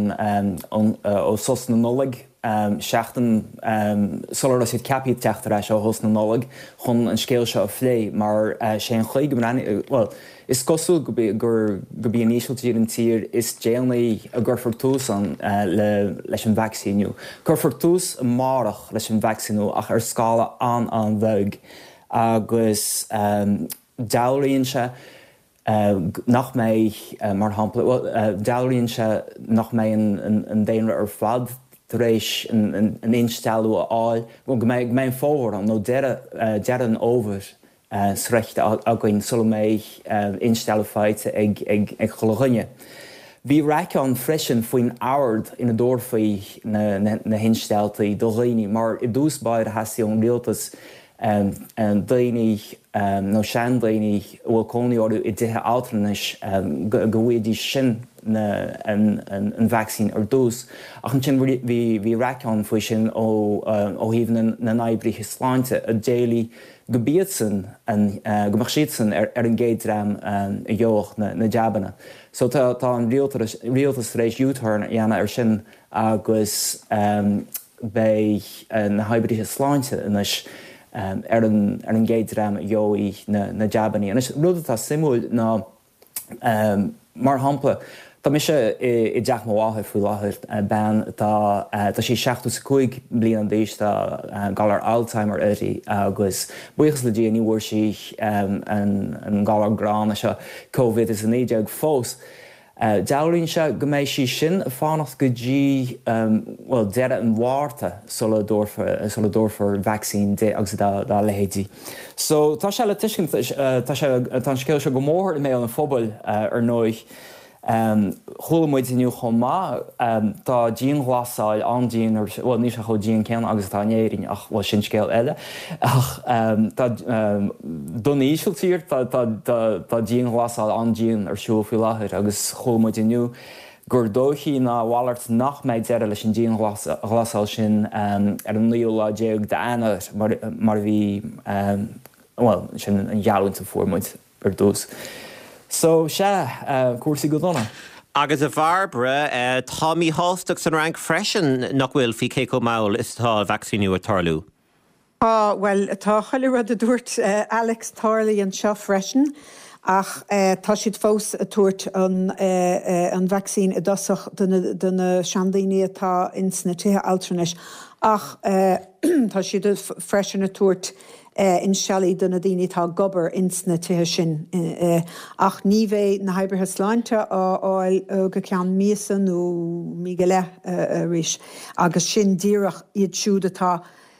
ó sos na nullig seachtain solar siad capí teachtar éis ó hos na nullig chun an scéil seo a phlé mar sé an chuig well is cosú go bí an ísiltír an tír is déanaí a gur fortús an leis an vaccíniu. Gur fortús an márach leis an vaccíniu ach ar scála an bheig agus dailíonn se nach mé mar hampla dailíonn se nach mé an déanra ar fad rééis an instalú áil go mé fóhar an nó dead an óver srecht a goin sul mé instalú feite ag cholaghine. Bhí raicán freisin faoin áard ina dúrfaí na hinsteltaí do dhaoine, mar I dús baid hasíon rialtas daoine nó sean daoine bhfuil cónaíorú I dtithe altranis go bhfuidí sin an vaccín ar dús. Ach an sin bhí raicán faoi sin ó híomh na naibrithe sláinte a déalaí go bíad san gomach siad san ar an géadram a dheoch na deabanna. So tá an rialtas rééis úthar dhéana ar sin agus bei na haibrithe sláinte inis ar an géadram a dheoí na deabannaí. An is rudatá simúil ná mar hampla Tá mi sé I deach máthe fú láthir ben tá sí 65 blian dééis galar Alzheimer éirí agus buchas le dí níhhuiir sí an galar grán se COVID is an éideag fós. Dairlíonn se go méid sí sin a fánacht go dtí deire an bhharrta sulla dúrfar vaccín dé agus dá lehéidí. So tá se le tuiscin tá scéil se go mór mé an fphobal ar nóich. Cholamuid inniu chomá tá díon ghlasáil an díon ní se chu díon cean agus tá néirin ach bhil sin scéil eile. Ach don ísiltíir tá díon ghlasáil an díon ar siú fiú láthir agus cholamuid inniu gur dóchií ná bhhaart nach méid deire leis an díon ghlasáil sin ar an líola déag de ana mar bhí sin an gealúnta fuórmuid ar dús. So se cuasaí go donna. Agus a bharbre Tommy Hallstock san rank freisin nach bhfuil fi céco máil is tá vaccíniu a tarlú. Well tá chaile rud a dúirt Alex Tarley an seo freisin ach tá siad fós a tuairt an vaccín a dosach duna seandaoine atá insna tuthe altranis ach tá siad freisin a tuairt in sealaí duna daoine tá gobar insna tuthe sin ach ní bheith na haibrithe sláinte áil go ceann míosan nó mí go le arís agus sin díreach iad siúd atá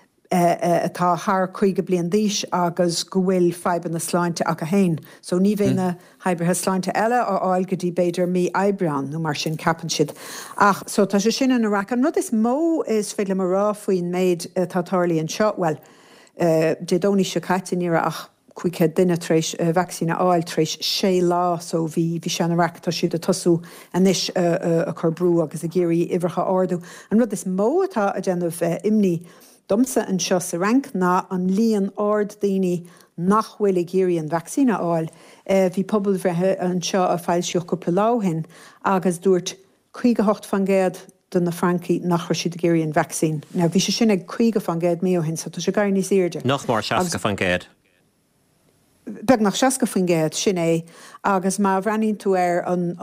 thar chuige blian díis agus go bhfuil feiban na sláinte ach a hain. So ní bheith na haibrithe sláinte eile áil go dtí beidir mí eibreán nó mar sin capan siad. Ach so tá sé sin an raach an rud is mó is féile mar rá faoin méid tá Tarlaí an seo well. Dé dóní se caiitiníire ach chuige duine trééis vaccína áil trééis 6 lá so bhí seanna reachta siad a tosú anis a chur brú agus a géirí ihrecha ardú. An rud is mó atá a déanamh imní domsa an seo sa rank ná an líon ard daoine nach bhfuil géirí an vaccína áil. Bhí pobl bhreithe an seo a fáilseoch go láhin agus dúirt 58 fan géad don na Frankie nach siad a géirí an vaccín. Now bhí sé sin ag 5 fan géad míohin sa tá sé gaiir níos éirde. Nach mar 60 fan géad. Beg nach 60 fan géad sin é agus má bhreanín tú ar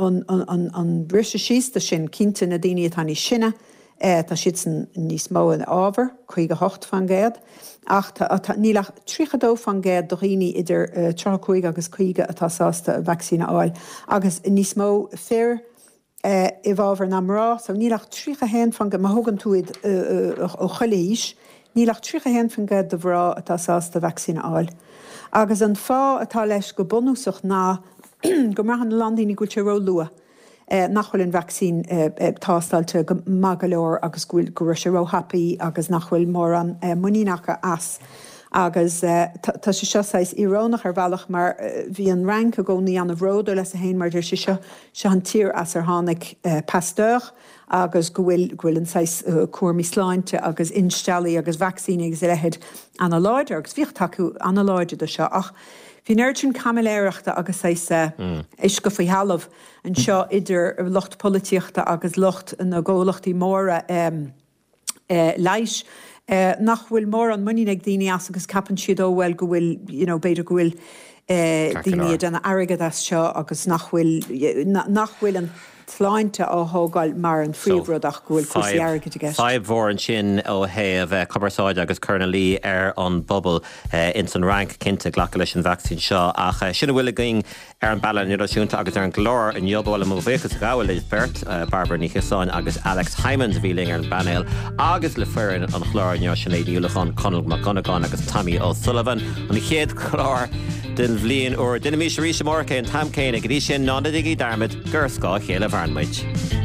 an brise sísta sin cinnte na daoine atá ní sinne tá siad san níos mó an ábhar 58 fan géad ach nílach 32 fan géad do rií idir 35 agus 5 atá sásta vaccína áil agus níos mó fér I bhábhar na mrá, so nílach 3 hen fan go mahogan túid ó choléis, nílach 3 hen fan go do bhrá atá sásta vaccína áil. Agus an fá atá leis go bonúsach ná go mar an landíní go ró lua. Nachhfuil an vaccín tástallte go magalóir agus go se ró happy agus nachhfuil mór an muínacha as. Agus tá sé seoáis irónach ar bhealach mar bhí an rank a gcónaí an bhróda leis a héin mar se an tír as ar tháinig Pasteur agus go bhfuil an cuairmí sláinte agus instealaí agus vaccín agus lehead analáide agus bhíocht taú analáide do seo ach hí neirtin camiléireachta agus is go faoi healamh an seo idir locht políochta agus locht na ggólachtaí móra leis. Nach bhfuil mór an muí ag daoine as agus capan siad óhfuil go bhfuil beidir go bhfuil daoine denna airigad as seo agus nach bhfuil an sláinte ó thógáil mar an phríomhrad ach go bhfuil cuasaí airigad ige. Five mhór an sin ó thaobh Cobarsáide agus Curna Lee ar an bubble in san rank cinnte ghlacha leis an vaccín seo ach sinna bhfuil going ar an bailile nírasúnta agus ar an glór an jobháil mó bhéchas gafuil is bert Barbara Níchasáin agus Alex Hyman bhíling ar an banéil agus le fearin an chlár neo sin éidirúlachán Conal McGonagall agus Tommy O'Sullivan an chéad chlár den bhliain ó Dinamí Ríise Mórcha an tamcéine a grí sin nána igi darmid gur scá chéile bharnmuid.